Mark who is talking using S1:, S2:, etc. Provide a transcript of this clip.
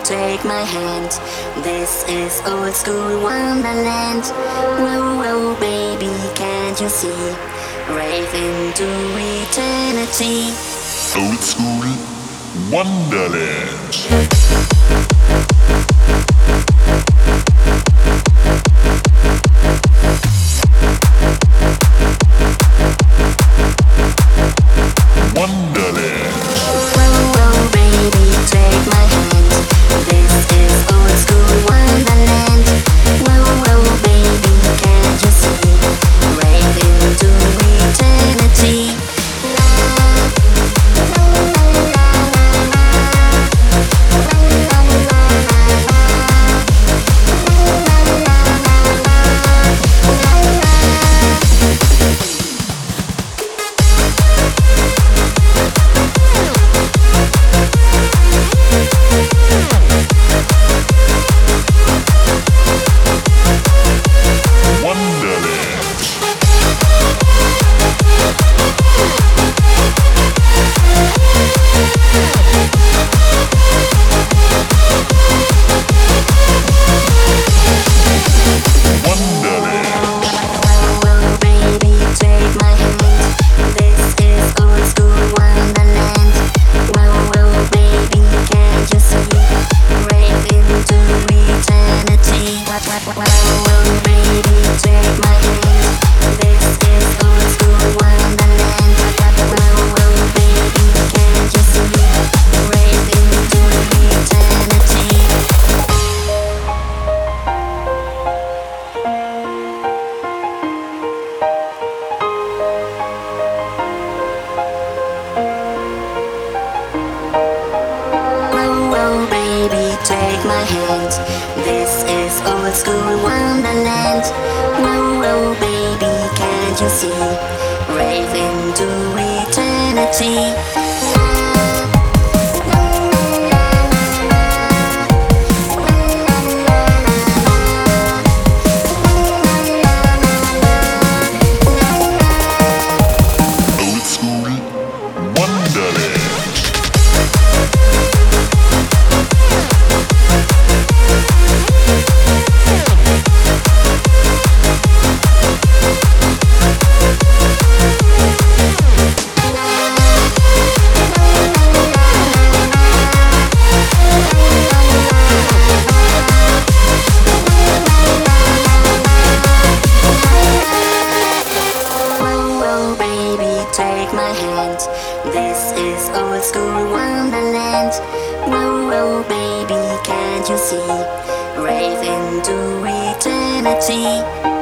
S1: take my hand. This is old school wonderland. Whoa, whoa, baby, can't you see? Rave into eternity.
S2: Old school wonderland. Take my hand. This is old school wonderland. Whoa, whoa, baby, can't you see? Rave into eternity. Old school wonderland.
S1: Take my hand. This is old school wonderland. Whoa, whoa, baby, can't you see? Rave into eternity.